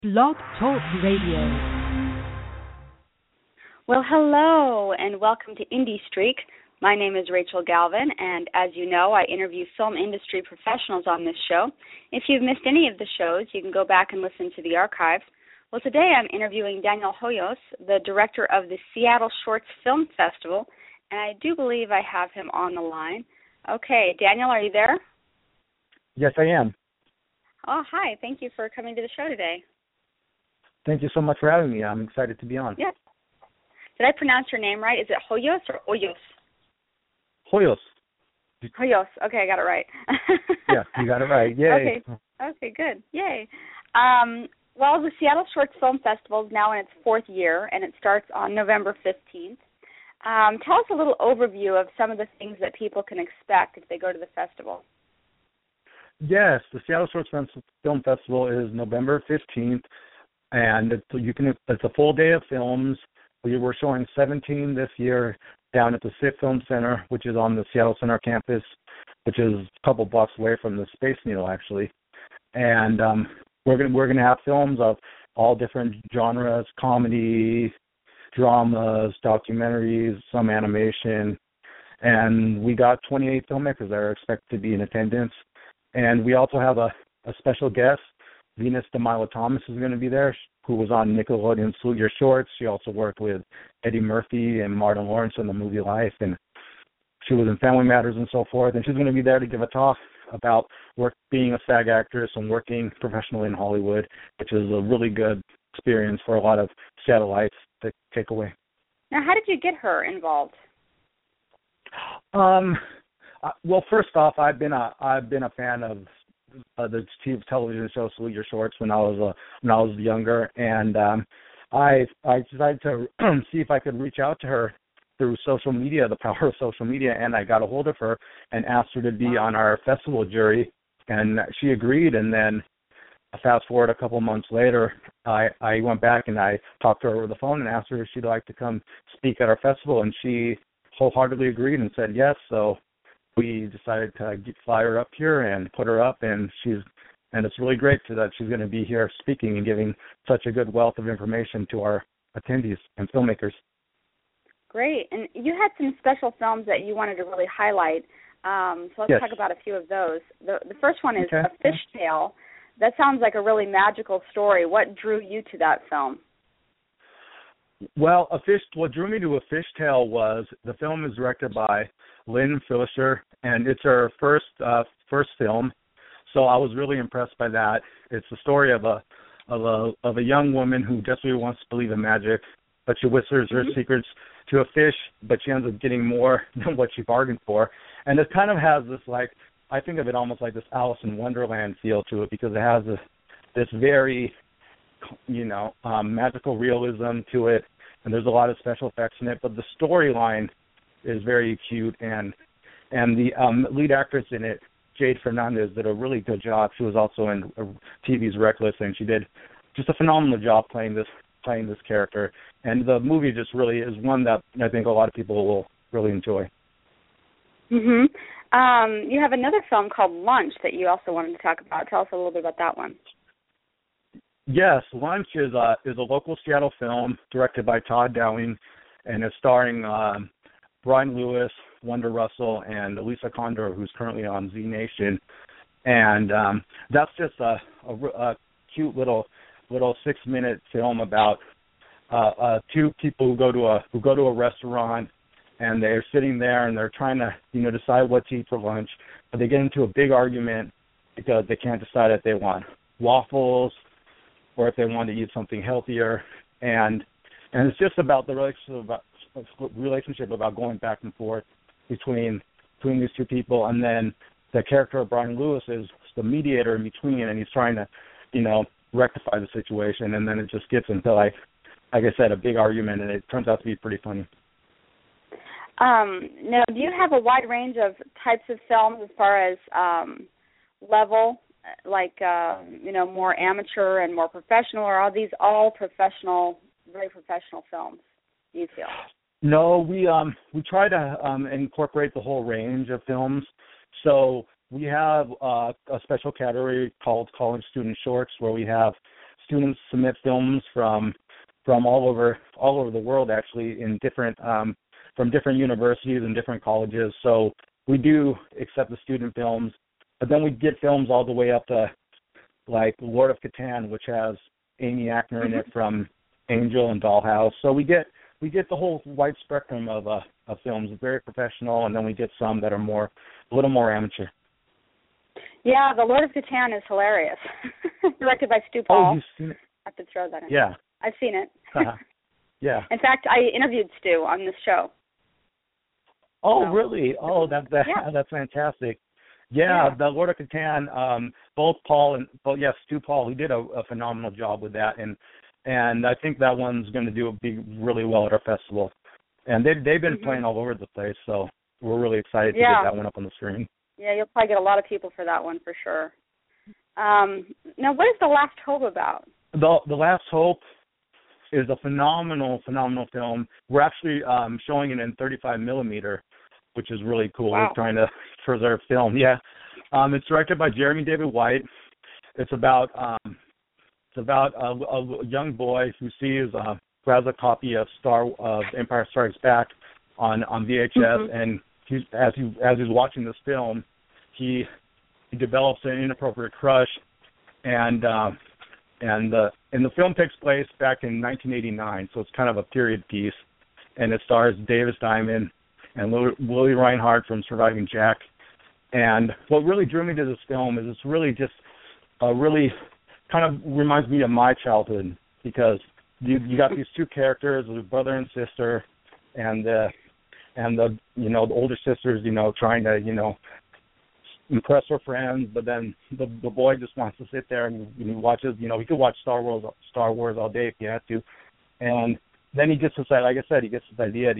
Blog Talk Radio. Well, hello, and welcome to Indie Streak. My name is Rachel Galvin, and as you know, I interview film industry professionals on this show. If you've missed any of the shows, you can go back and listen to the archives. Well, today I'm interviewing Daniel Hoyos, the director of the Seattle Shorts Film Festival, and I do believe I have him on the line. Okay, Daniel, are you there? Yes, I am. Oh, hi. Thank you for coming to the show today. Thank you so much for having me. I'm excited to be on. Yes. Did I pronounce your name right? Is it Hoyos or Hoyos? Hoyos. Hoyos. Okay, I got it right. Yeah, you got it right. Yay. Okay, good. Yay. Well, the Seattle Shorts Film Festival is now in its fourth year, and it starts on November 15th. Tell us a little overview of some of the things that people can expect if they go to the festival. Yes, the Seattle Shorts Film Festival is November 15th, and it's a full day of films. We're showing 17 this year down at the SIT Film Center, which is on the Seattle Center campus, which is a couple blocks away from the Space Needle, actually. And we're gonna have films of all different genres: comedy, dramas, documentaries, some animation, and we got 28 filmmakers that are expected to be in attendance. And we also have a special guest. Venus DeMilo-Thomas is going to be there, who was on Nickelodeon's Salute Your Shorts. She also worked with Eddie Murphy and Martin Lawrence in the movie Life, and she was in Family Matters and so forth. And she's going to be there to give a talk about being a SAG actress and working professionally in Hollywood, which is a really good experience for a lot of Seattleites to take away. Now, how did you get her involved? Well, first off, I've been a fan of the television show Salute Your Shorts when I was younger, and I decided to see if I could reach out to her through social media, the power of social media, and I got a hold of her and asked her to be on our festival jury, and she agreed. And then fast forward a couple months later, I went back and I talked to her over the phone and asked her if she'd like to come speak at our festival, and she wholeheartedly agreed and said yes. So we decided to fly her up here and put her up, and it's really great that she's going to be here speaking and giving such a good wealth of information to our attendees and filmmakers. Great. And you had some special films that you wanted to really highlight, so let's talk about a few of those. The first one is A Fish Tale. That sounds like a really magical story. What drew you to that film? Well, what drew me to A Fish Tale was the film is directed by Lynn Fisher, and it's her first film. So I was really impressed by that. It's the story of a young woman who desperately wants to believe in magic, but she whispers her secrets to a fish, but she ends up getting more than what she bargained for. And it kind of has this, like, I think of it almost like this Alice in Wonderland feel to it, because it has this very, magical realism to it, and there's a lot of special effects in it, but the storyline is very cute, and the lead actress in it, Jade Fernandez, did a really good job. She was also in TV's Reckless, and she did just a phenomenal job playing this character. And the movie just really is one that I think a lot of people will really enjoy. You have another film called Lunch that you also wanted to talk about. Tell us a little bit about that one. Yes, Lunch is a local Seattle film directed by Todd Dowling, and it's starring Brian Lewis, Wanda Russell, and Elisa Condor, who's currently on Z Nation. And that's just a cute little 6-minute film about two people who go to a restaurant, and they're sitting there and they're trying to decide what to eat for lunch, but they get into a big argument because they can't decide if they want waffles or if they want to eat something healthier, and it's just about the relationship about going back and forth between these two people. And then the character of Brian Lewis is the mediator in between, and he's trying to rectify the situation, and then it just gets into, like I said, a big argument, and it turns out to be pretty funny. Now, do you have a wide range of types of films as far as level, like more amateur and more professional, or are these all professional, very professional films, do you feel? No, we try to incorporate the whole range of films. So we have a special category called College Student Shorts, where we have students submit films from all over the world, actually, in different from different universities and different colleges. So we do accept the student films, but then we get films all the way up to like Lord of Catan, which has Amy Ackner in it from Angel and Dollhouse. So we get the whole wide spectrum of films, very professional, and then we get some that are a little more amateur. Yeah, the Lord of Catan is hilarious. Directed by Stu Paul. Oh, you've seen it? I have to throw that in. Yeah. I've seen it. Yeah. In fact, I interviewed Stu on this show. Oh, so. Really? Oh, that's fantastic. Yeah, the Lord of Catan, Stu Paul, he did a phenomenal job with that, and I think that one's going to be really well at our festival. And they've been playing all over the place, so we're really excited to get that one up on the screen. Yeah, you'll probably get a lot of people for that one for sure. Now, what is The Last Hope about? The Last Hope is a phenomenal film. We're actually showing it in 35 millimeter, which is really cool. Wow. We're trying to preserve film. Yeah, it's directed by Jeremy David White. It's about a young boy who has a copy of Empire Strikes Back on VHS, and as he's watching this film, he develops an inappropriate crush, and the film takes place back in 1989, so it's kind of a period piece, and it stars Davis Diamond and Willie Reinhardt from Surviving Jack. And what really drew me to this film is it's really just really kind of reminds me of my childhood, because you got these two characters, a brother and sister, and the the older sister's trying to impress her friends, but then the boy just wants to sit there and he watches, he could watch Star Wars all day if he had to, and then he gets this, like I said, he gets this idea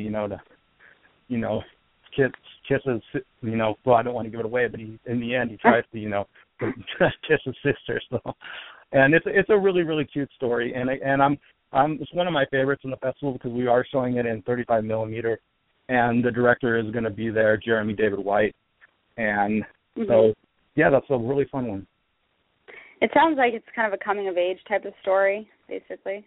to kisses, well, I don't want to give it away, but in the end he tries to kiss his sister. So, and it's a really, really cute story, and it's one of my favorites in the festival because we are showing it in 35 millimeter, and the director is going to be there, Jeremy David White, and so yeah, that's a really fun one. It sounds like it's kind of a coming of age type of story, basically.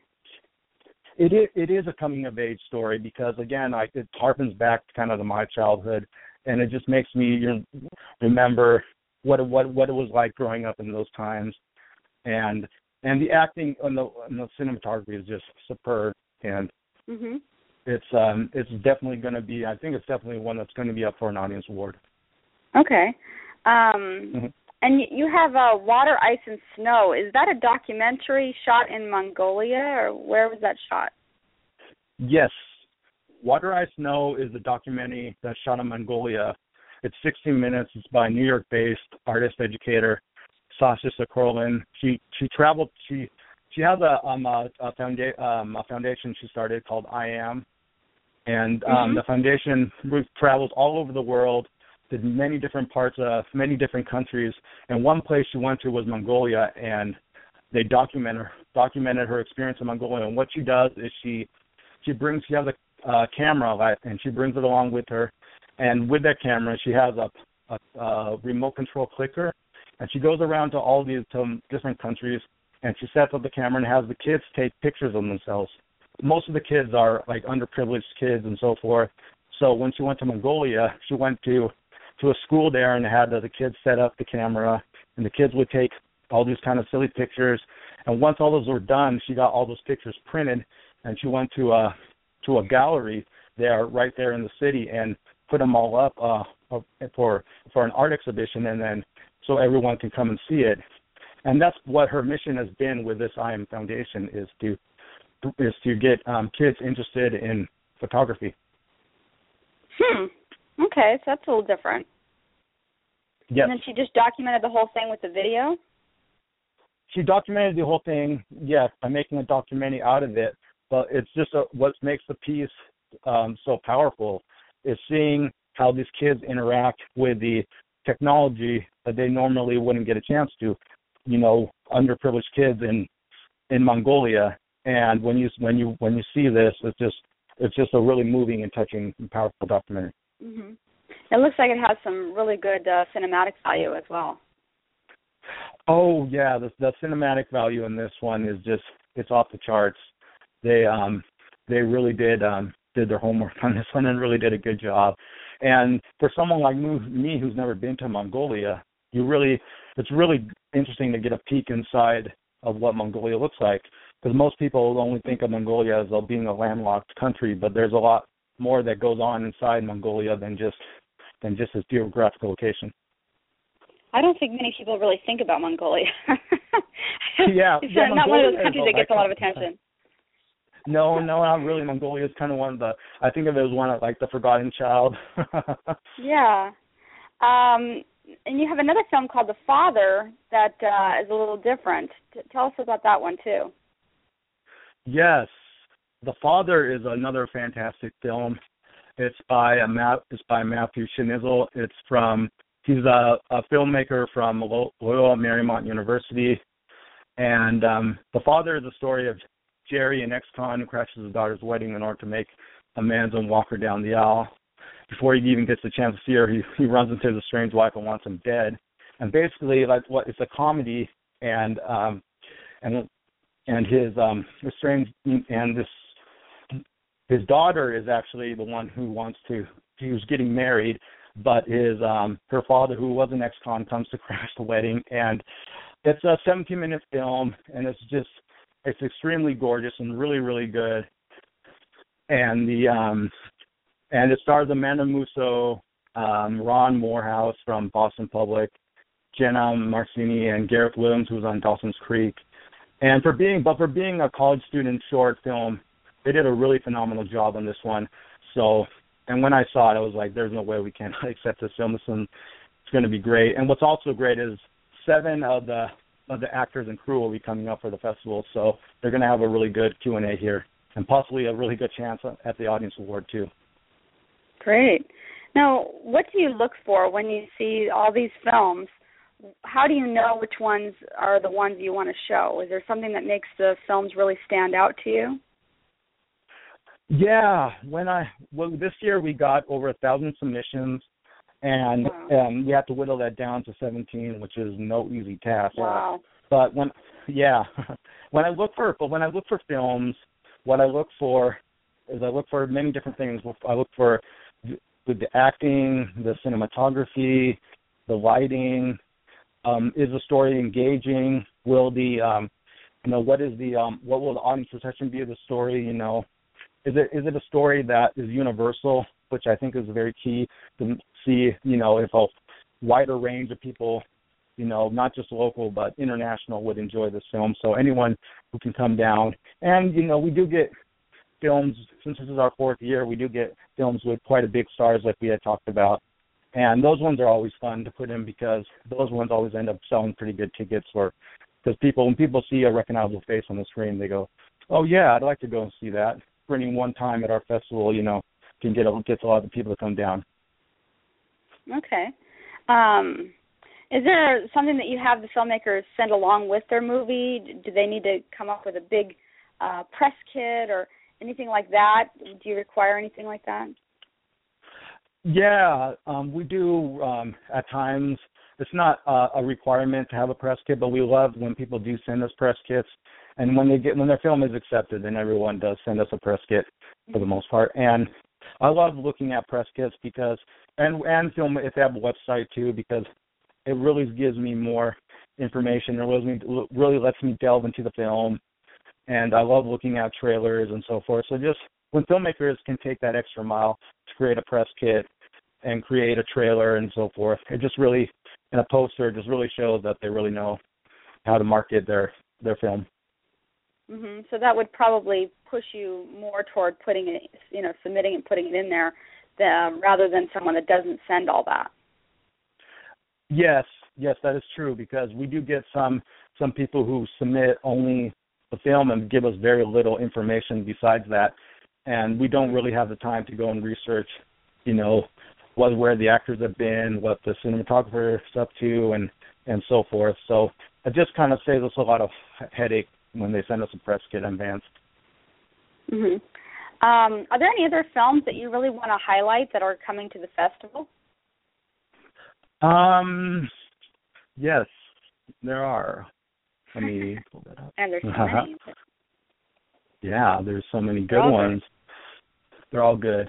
It is a coming of age story because again, it harpens back kind of to my childhood, and it just makes me remember what it was like growing up in those times, and the acting and the cinematography is just superb, and it's definitely going to be. I think it's definitely one that's going to be up for an audience award. Okay. And you have Water, Ice, and Snow. Is that a documentary shot in Mongolia, or where was that shot? Yes. Water, Ice, Snow is a documentary that's shot in Mongolia. It's 16 minutes. It's by New York-based artist educator Sasha Sokolin. She traveled. She has a foundation she started called I Am, and the foundation travels all over the world. Did many different parts of many different countries, and one place she went to was Mongolia, and they documented her experience in Mongolia. And what she does is she has a camera, and she brings it along with her, and with that camera she has a remote control clicker, and she goes around to all these different countries, and she sets up the camera and has the kids take pictures of themselves. Most of the kids are like underprivileged kids and so forth. So when she went to Mongolia, she went to a school there and had the kids set up the camera, and the kids would take all these kind of silly pictures. And once all those were done, she got all those pictures printed, and she went to a gallery right there in the city and put them all up for an art exhibition, and then so everyone can come and see it. And that's what her mission has been with this I Am Foundation, is to get kids interested in photography. Okay, so that's a little different. Yes. And then she just documented the whole thing with the video? She documented the whole thing, yes, by making a documentary out of it. But it's just what makes the piece so powerful is seeing how these kids interact with the technology that they normally wouldn't get a chance to. Underprivileged kids in Mongolia, and when you see this, it's just a really moving and touching and powerful documentary. It looks like it has some really good cinematic value as well. Oh yeah, the cinematic value in this one is just it's off the charts. They really did their homework on this one and really did a good job. And for someone like me who's never been to Mongolia, it's really interesting to get a peek inside of what Mongolia looks like, because most people only think of Mongolia as being a landlocked country, but there's a lot more that goes on inside Mongolia than just its geographical location. I don't think many people really think about Mongolia. Yeah, it's yeah, not one of those Mongolia countries that gets a lot of attention. No, not really. Mongolia is kind of one of the, I think of it as one of like the forgotten child. Yeah. And you have another film called The Father that is a little different. Tell us about that one too. Yes, The Father is another fantastic film. It's by Matthew Schnitzel. He's a filmmaker from Loyola Marymount University, and The Father is the story of Jerry, an ex-con who crashes his daughter's wedding in order to make amends and walk her down the aisle. Before he even gets the chance to see her, he runs into his estranged wife and wants him dead. And basically, it's a comedy, and his estranged and his daughter is actually the one who he was getting married, but her father, who was an ex-con, comes to crash the wedding. And it's a 17-minute film, and it's extremely gorgeous and really, really good. And it stars Amanda Musso, Ron Morehouse from Boston Public, Jenna Marcini, and Gareth Williams, who was on Dawson's Creek. And for being a college student short film, they did a really phenomenal job on this one. So, and when I saw it, I was like, there's no way we can't accept this film. This one, it's going to be great. And what's also great is 7 of the actors and crew will be coming up for the festival, so they're going to have a really good Q&A here, and possibly a really good chance at the Audience Award too. Great. Now, what do you look for when you see all these films? How do you know which ones are the ones you want to show? Is there something that makes the films really stand out to you? Yeah, this year we got over 1,000 submissions, and we have to whittle that down to 17, which is no easy task. Wow. But when I look for films, what I look for is I look for many different things. I look for the acting, the cinematography, the lighting. Is the story engaging? Will what will the audience reception be of the story? Is it a story that is universal, which I think is very key to see, if a wider range of people, not just local but international, would enjoy this film. So anyone who can come down. And, we do get films, since this is our 4th year, we do get films with quite a big stars like we had talked about. And those ones are always fun to put in because those ones always end up selling pretty good tickets because when people see a recognizable face on the screen, they go, oh, yeah, I'd like to go and see that. Spending one time at our festival, gets a lot of people to come down. Okay. Is there something that you have the filmmakers send along with their movie? Do they need to come up with a big press kit or anything like that? Do you require anything like that? Yeah, we do at times. It's not a requirement to have a press kit, but we love when people do send us press kits. And when their film is accepted, then everyone does send us a press kit for the most part. And I love looking at press kits and film if they have a website too, because it really gives me more information. It really lets me delve into the film. And I love looking at trailers and so forth. So just when filmmakers can take that extra mile to create a press kit and create a trailer and so forth, it just really, in a poster, it just really shows that they really know how to market their film. Mm-hmm. So that would probably push you more toward putting it, submitting and putting it in there, rather than someone that doesn't send all that. Yes, that is true, because we do get some people who submit only the film and give us very little information besides that, and we don't really have the time to go and research, where the actors have been, what the cinematographer is up to, and so forth. So it just kind of saves us a lot of headache when they send us a press kit in advance. Mm-hmm. Are there any other films that you really want to highlight that are coming to the festival? Yes. There are. Let me pull that up. And there's so many. Yeah, there's so many good ones. They're all good.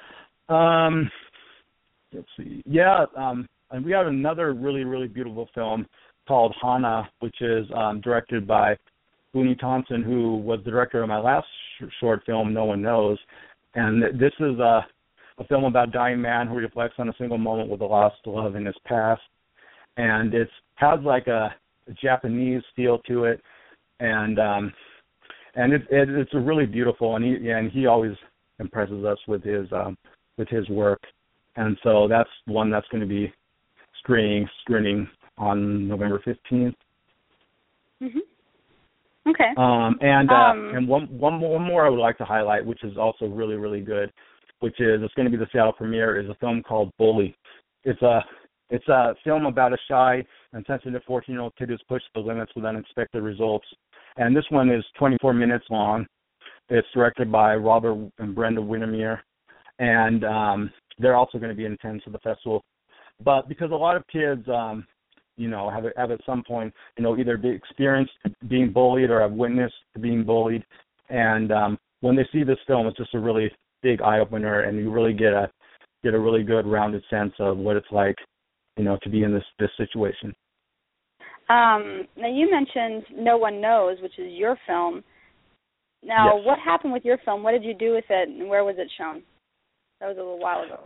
Let's see. Yeah, and we have another really, really beautiful film called Hana, which is directed by Booney Thompson, who was the director of my last short film, No One Knows. And this is a film about a dying man who reflects on a single moment with a lost love in his past. And it has like a Japanese feel to it, and it's a really beautiful, and he always impresses us with his work. And so that's one that's going to be screening on November 15th. Mhm. Okay. And one more I would like to highlight, which is also really, really good, which is it's going to be the Seattle premiere, is a film called Bully. It's a film about a shy and sensitive 14-year-old kid who's pushed the limits with unexpected results. And this one is 24 minutes long. It's directed by Robert and Brenda Windermere, and they're also going to be in attendance at the festival. But because a lot of kids, have at some point, either experienced being bullied or have witnessed being bullied, and when they see this film, it's just a really big eye opener, and you really get a really good rounded sense of what it's like, to be in this situation. Now you mentioned No One Knows, which is your film. Now, yes. What happened with your film? What did you do with it, and where was it shown? That was a little while ago.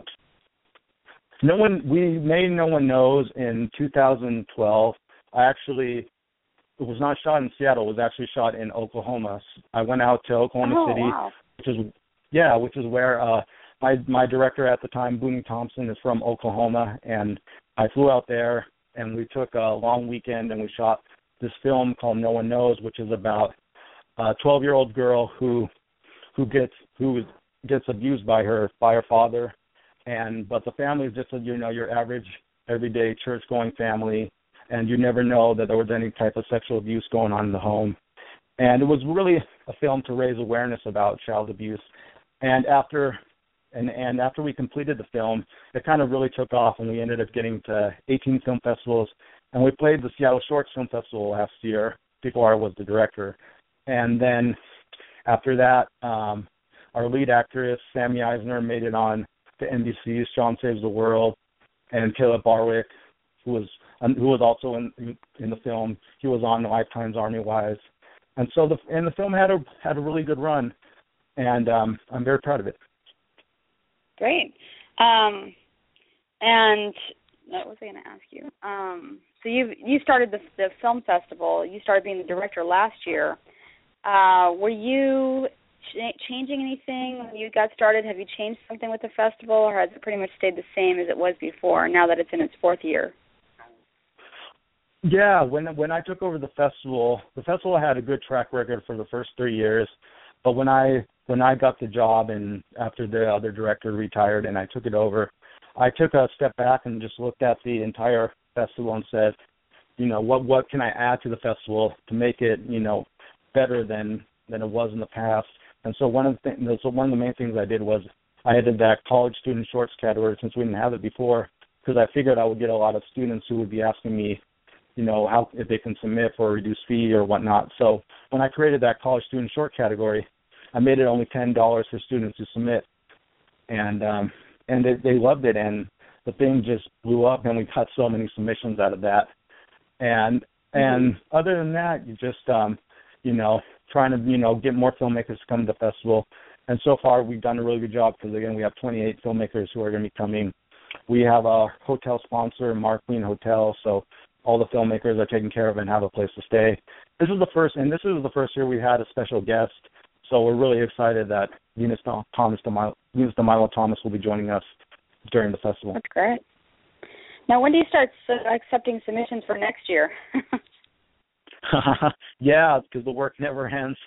We made No One Knows in 2012. It was not shot in Seattle. It was actually shot in Oklahoma. I went out to Oklahoma City, wow. which is where my director at the time, Booney Thompson, is from Oklahoma, and I flew out there, and we took a long weekend, and we shot this film called No One Knows, which is about a 12-year-old girl who gets abused by her father, but the family is just your average everyday church-going family, and you never know that there was any type of sexual abuse going on in the home. And it was really a film to raise awareness about child abuse. And after we completed the film, it kind of really took off, and we ended up getting to 18 film festivals. And we played the Seattle Short Film Festival last year before I was the director. And then after that, our lead actress, Sammy Eisner, made it on to NBC's Sean Saves the World, and Caleb Barwick, who was also in the film, he was on Lifetime's Army Wives. And so the film had a really good run, and I'm very proud of it. Great. And what was I going to ask you? So you started the film festival. You started being the director last year. Were you changing anything when you got started? Have you changed something with the festival, or has it pretty much stayed the same as it was before, now that it's in its fourth year? Yeah, when I took over the festival had a good track record for the first 3 years, but when I got the job and after the other director retired and I took it over, I took a step back and just looked at the entire festival and said, what can I add to the festival to make it, better than it was in the past. And so one of the main things I did was I added that college student shorts category, since we didn't have it before, because I figured I would get a lot of students who would be asking me, how if they can submit for a reduced fee or whatnot. So when I created that college student short category, I made it only $10 for students to submit, and they loved it, and the thing just blew up, and we got so many submissions out of that. And other than that, you just trying to get more filmmakers to come to the festival. And so far we've done a really good job, because again we have 28 filmmakers who are going to be coming. We have a hotel sponsor, Mark Queen Hotel, so all the filmmakers are taken care of and have a place to stay. This is the first year we had a special guest, so we're really excited that Venus DeMilo Thomas will be joining us during the festival. That's great. Now, when do you start accepting submissions for next year? Yeah, because the work never ends.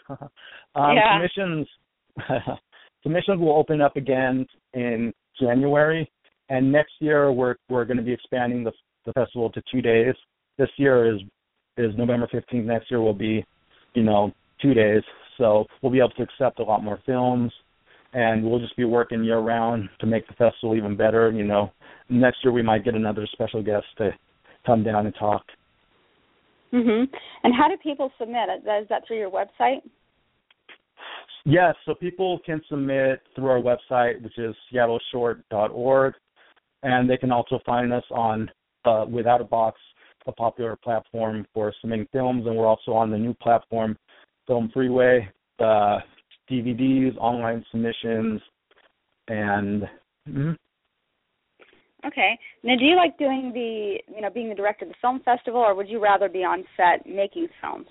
Submissions will open up again in January, and next year we're going to be expanding the festival to 2 days. This year is November 15th. Next year will be, 2 days. So we'll be able to accept a lot more films, and we'll just be working year round to make the festival even better. Next year we might get another special guest to come down and talk. Mhm. And how do people submit? Is that through your website? Yes, so people can submit through our website, which is seattleshort.org, and they can also find us on Without a Box, a popular platform for submitting films, and we're also on the new platform, Film Freeway, DVDs, online submissions, and Okay. Now, do you like doing being the director of the film festival, or would you rather be on set making films?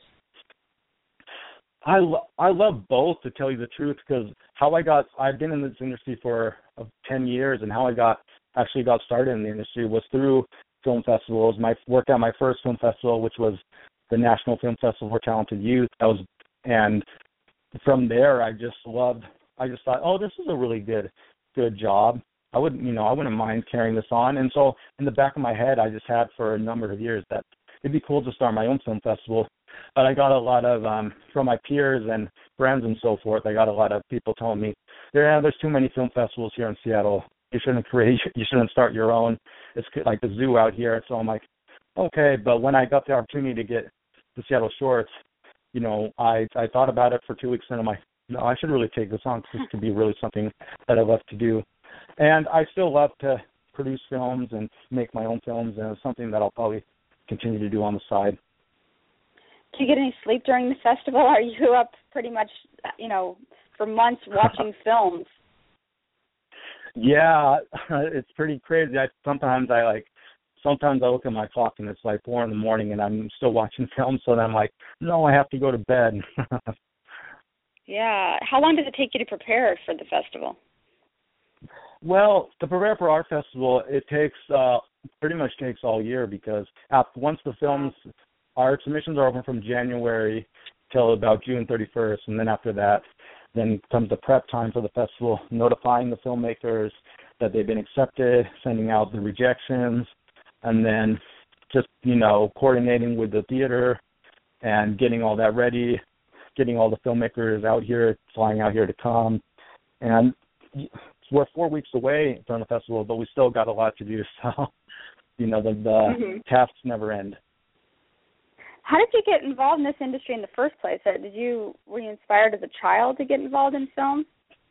I love both, to tell you the truth, because I've been in this industry for 10 years, and how I got started in the industry was through film festivals. Worked at my first film festival, which was the National Film Festival for Talented Youth. And from there, I just thought, oh, this is a really good job. I wouldn't mind carrying this on. And so in the back of my head, I just had for a number of years that it'd be cool to start my own film festival. But I got a lot of, from my peers and friends and so forth, I got a lot of people telling me, there's too many film festivals here in Seattle. You shouldn't start your own. It's like the zoo out here. So I'm like, okay. But when I got the opportunity to get the Seattle Shorts, I thought about it for 2 weeks, and I'm like, no, I should really take this on, because this could be really something that I love to do. And I still love to produce films and make my own films, and it's something that I'll probably continue to do on the side. Do you get any sleep during the festival? Are you up pretty much, for months watching films? Yeah, it's pretty crazy. Sometimes I look at my clock and it's like 4 a.m. and I'm still watching films. So then I'm like, no, I have to go to bed. Yeah. How long does it take you to prepare for the festival? Well, to prepare for our festival, it pretty much takes all year, because once the films, our submissions are open from January till about June 31st, and then after that, then comes the prep time for the festival, notifying the filmmakers that they've been accepted, sending out the rejections, and then just, coordinating with the theater and getting all that ready, getting all the filmmakers out here, flying out here to come. And we're 4 weeks away from the festival, but we still got a lot to do, so, the tasks never end. How did you get involved in this industry in the first place? Were you inspired as a child to get involved in film?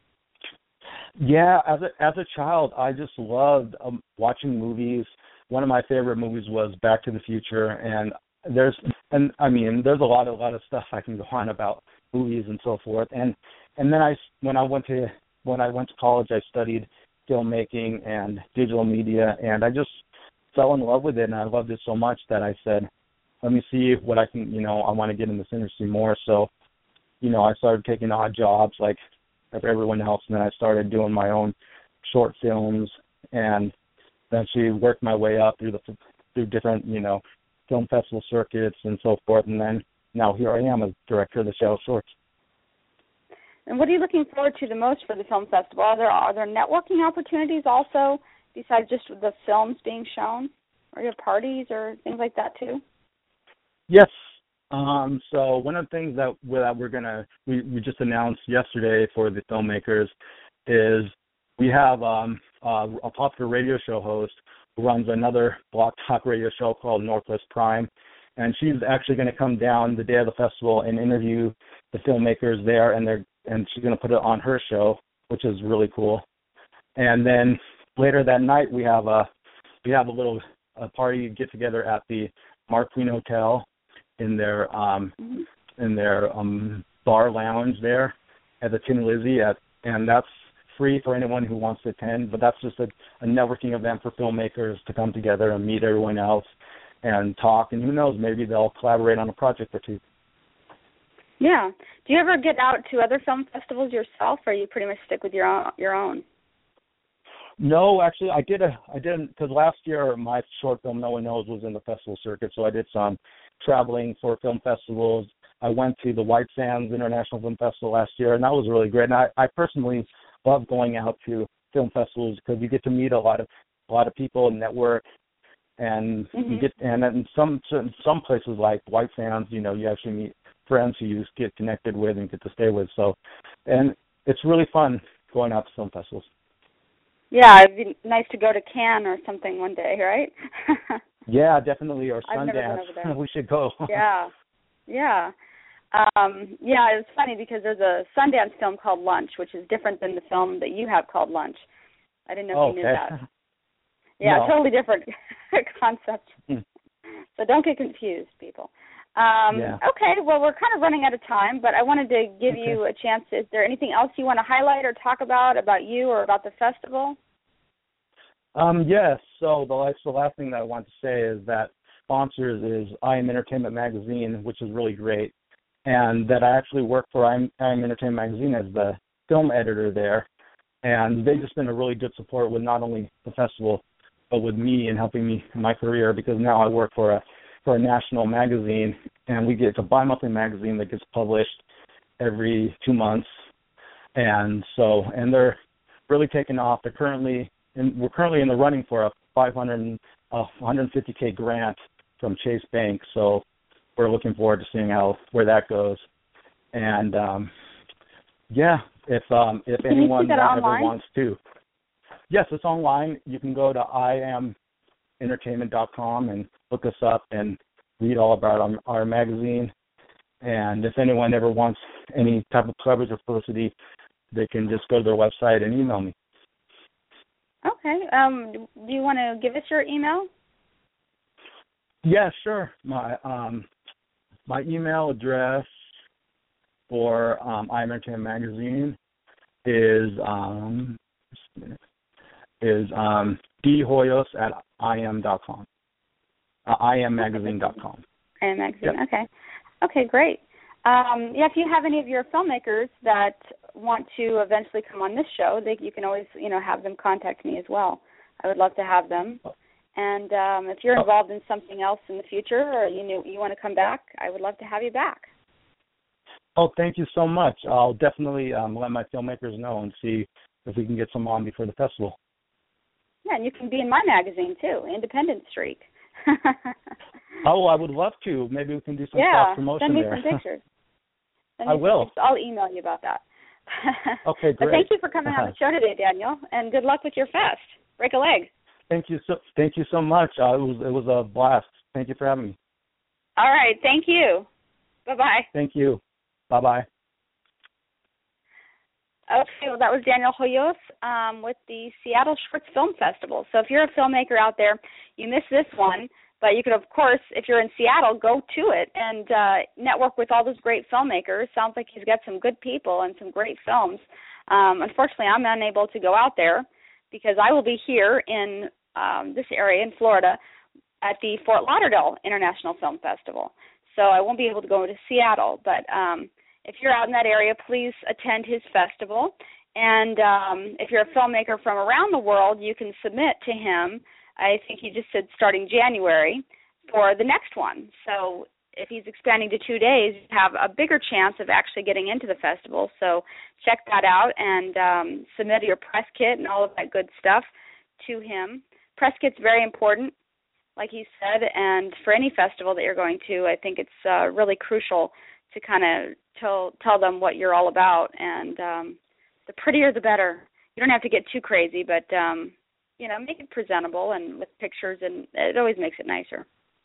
Yeah, as a child, I just loved watching movies. One of my favorite movies was Back to the Future, and there's a lot of stuff I can go on about movies and so forth. And then when I went to college, I studied filmmaking and digital media, and I just fell in love with it, and I loved it so much that I said, let me see what I can, I want to get in this industry more. So, I started taking odd jobs like everyone else, and then I started doing my own short films, and eventually worked my way up through different, film festival circuits and so forth. And then now here I am as director of the Seattle Shorts. And what are you looking forward to the most for the film festival? Are there networking opportunities also besides just the films being shown? Are there parties or things like that too? Yes. So one of the things that we just announced yesterday for the filmmakers is we have a popular radio show host who runs another Block Talk radio show called Northwest Prime, and she's actually going to come down the day of the festival and interview the filmmakers there, and she's going to put it on her show, which is really cool. And then later that night we have a little party get together at the Mark Queen Hotel in their bar lounge there at the Tin Lizzie, and that's free for anyone who wants to attend. But that's just a networking event for filmmakers to come together and meet everyone else and talk. And who knows, maybe they'll collaborate on a project or two. Yeah. Do you ever get out to other film festivals yourself, or you pretty much stick with your own? No, actually, I didn't, because last year my short film, No One Knows, was in the festival circuit, so I did some traveling for film festivals. I went to the White Sands International Film Festival last year, and that was really great. And I personally love going out to film festivals because you get to meet a lot of people and network, and you get, and in some places like White Sands, you actually meet friends who you get connected with and get to stay with. So, and it's really fun going out to film festivals. Yeah, it'd be nice to go to Cannes or something one day, right? Yeah, definitely. Or I've never been Sundance. over there. We should go. Yeah. Yeah. It's funny because there's a Sundance film called Lunch, which is different than the film that you have called Lunch. I didn't know if you knew that. Yeah, No. totally different concept. So don't get confused, people. Okay, well, we're kind of running out of time, but I wanted to give you a chance. Is there anything else you want to highlight or talk about you or about the festival? Yes. So the last thing that I want to say is that sponsors is I Am Entertainment Magazine, which is really great, and that I actually work for I Am Entertainment Magazine as the film editor there, and they've just been a really good support with not only the festival but with me and helping me in my career, because now I work for a national magazine, and it's a bi-monthly magazine that gets published every 2 months, and they're really taking off. We're currently in the running for a $150K grant from Chase Bank, so we're looking forward to seeing where that goes. And if anyone ever wants to, yes, it's online. You can go to IamEntertainment.com and look us up and read all about our magazine. And if anyone ever wants any type of coverage or publicity, they can just go to their website and email me. Okay. Do you want to give us your email? Yeah, sure. My email address for I Am Entertainment Magazine is dhoyos@iam.com. IamMagazine.com. IM Magazine. Yep. Okay. Okay, great. If you have any of your filmmakers that want to eventually come on this show, you can always, have them contact me as well. I would love to have them. And if you're involved in something else in the future, or you want to come back, I would love to have you back. Oh, thank you so much. I'll definitely let my filmmakers know and see if we can get some on before the festival. Yeah, and you can be in my magazine too, Independent Streak. Oh, I would love to. Maybe we can do some cross promotion there. Yeah, send me some pictures. I will. I'll email you about that. Okay, great. But thank you for coming on the show today, Daniel, and good luck with your fest. Break a leg. Thank you so much. It was a blast. Thank you for having me. All right, thank you. Bye-bye. Thank you. Bye-bye. Okay, well, that was Daniel Hoyos with the Seattle Shorts Film Festival. So if you're a filmmaker out there, you missed this one, but you could, of course, if you're in Seattle, go to it and network with all those great filmmakers. Sounds like he's got some good people and some great films. Unfortunately, I'm unable to go out there because I will be here in this area in Florida at the Fort Lauderdale International Film Festival. So I won't be able to go to Seattle, but if you're out in that area, please attend his festival. And if you're a filmmaker from around the world, you can submit to him. I think he just said starting January for the next one. So if he's expanding to 2 days, you have a bigger chance of actually getting into the festival. So check that out and submit your press kit and all of that good stuff to him. Press kit's very important, like he said, and for any festival that you're going to, I think it's really crucial to kind of tell them what you're all about, and the prettier the better. You don't have to get too crazy, but make it presentable and with pictures, and it always makes it nicer.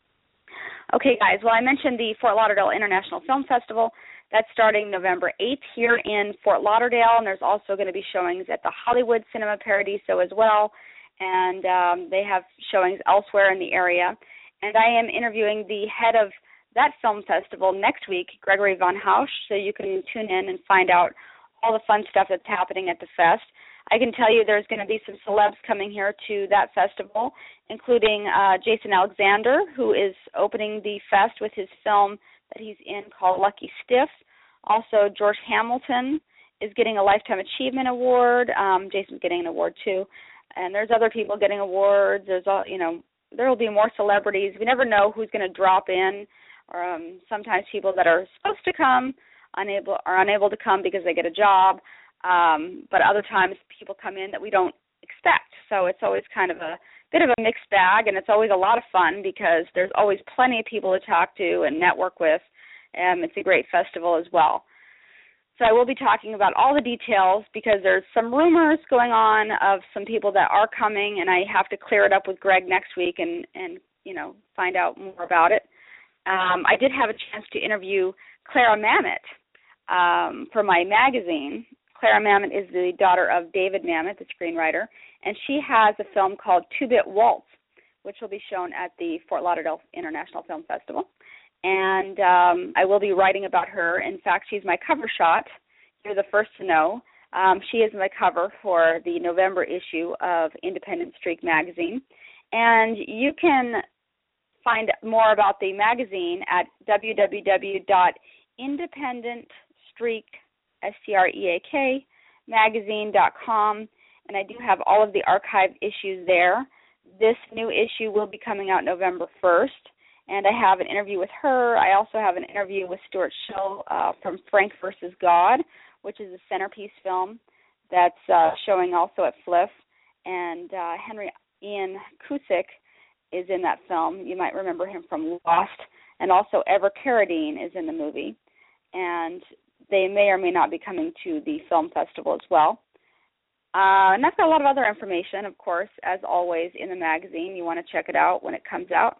Okay, guys, well, I mentioned the Fort Lauderdale International Film Festival. That's starting November 8th here in Fort Lauderdale, and there's also going to be showings at the Hollywood Cinema Paradiso as well, and they have showings elsewhere in the area. And I am interviewing the head of that film festival next week, Gregory Von Hausch, so you can tune in and find out all the fun stuff that's happening at the fest. I can tell you there's going to be some celebs coming here to that festival, including Jason Alexander, who is opening the fest with his film that he's in called Lucky Stiff. Also, George Hamilton is getting a Lifetime Achievement Award. Jason's getting an award, too. And there's other people getting awards. There will be more celebrities. We never know who's going to drop in. Or sometimes people that are supposed to come are unable to come because they get a job. But other times people come in that we don't expect. So it's always kind of a bit of a mixed bag, and it's always a lot of fun because there's always plenty of people to talk to and network with. It's a great festival as well. So I will be talking about all the details because there's some rumors going on of some people that are coming, and I have to clear it up with Greg next week and find out more about it. I did have a chance to interview Clara Mamet for my magazine. Clara Mamet is the daughter of David Mamet, the screenwriter, and she has a film called Two-Bit Waltz, which will be shown at the Fort Lauderdale International Film Festival. And I will be writing about her. In fact, she's my cover shot. You're the first to know. She is my cover for the November issue of Independent Streak magazine. And you can find more about the magazine at www.independentstreak.magazine.com. And I do have all of the archived issues there. This new issue will be coming out November 1st. And I have an interview with her. I also have an interview with Stuart Schill from Frank vs. God, which is a centerpiece film that's showing also at FLIF. And Henry Ian Cusick is in that film. You might remember him from Lost. And also Ever Carradine is in the movie. And they may or may not be coming to the film festival as well. And I've got a lot of other information, of course, as always, in the magazine. You want to check it out when it comes out.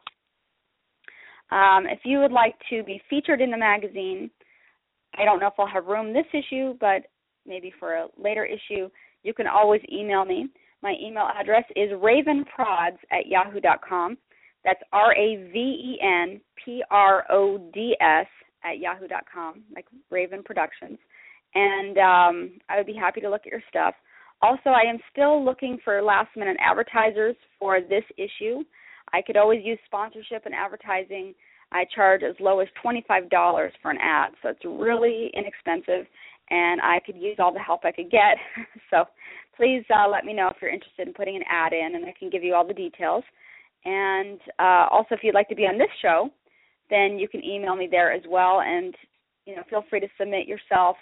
If you would like to be featured in the magazine, I don't know if I'll have room this issue, but maybe for a later issue, you can always email me. My email address is ravenprods@yahoo.com. That's RAVENPRODS@yahoo.com, like Raven Productions. And I would be happy to look at your stuff. Also, I am still looking for last-minute advertisers for this issue. I could always use sponsorship and advertising. I charge as low as $25 for an ad, so it's really inexpensive, and I could use all the help I could get. So please let me know if you're interested in putting an ad in, and I can give you all the details. And also, if you'd like to be on this show, then you can email me there as well, and feel free to submit your stuff.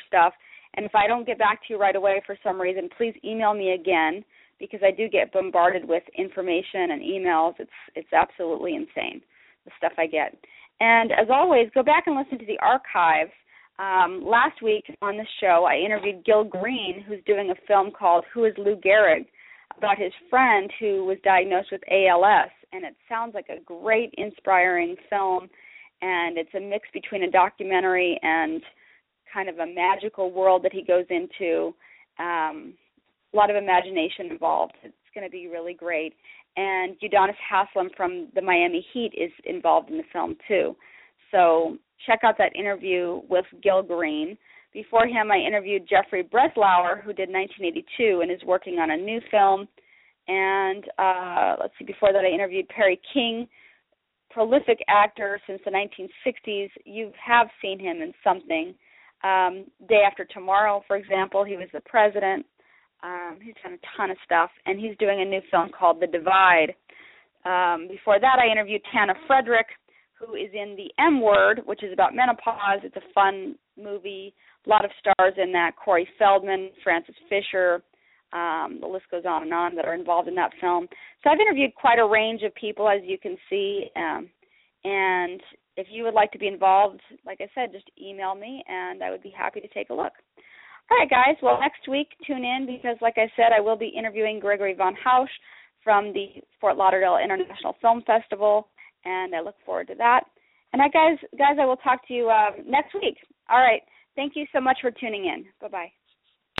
And if I don't get back to you right away for some reason, please email me again, because I do get bombarded with information and emails. It's absolutely insane, the stuff I get. And as always, go back and listen to the archives. Last week on the show, I interviewed Gil Green, who's doing a film called Who is Lou Gehrig, about his friend who was diagnosed with ALS. And it sounds like a great, inspiring film, and it's a mix between a documentary and kind of a magical world that he goes into. A lot of imagination involved. It's going to be really great. And Udonis Haslem from the Miami Heat is involved in the film too. So check out that interview with Gil Green. Before him, I interviewed Jeffrey Breslauer, who did 1982 and is working on a new film. And before that I interviewed Perry King, prolific actor since the 1960s. You have seen him in something. Day After Tomorrow, for example, he was the president. He's done a ton of stuff, and he's doing a new film called The Divide. Before that, I interviewed Tana Frederick, who is in The M Word, which is about menopause. It's a fun movie. A lot of stars in that. Corey Feldman, Francis Fisher, the list goes on that are involved in that film. So I've interviewed quite a range of people, as you can see, and if you would like to be involved, like I said, just email me, and I would be happy to take a look. All right, guys. Well, next week, tune in, because, like I said, I will be interviewing Gregory Von Hausch from the Fort Lauderdale International Film Festival, and I look forward to that. And guys, I will talk to you next week. All right. Thank you so much for tuning in. Bye-bye.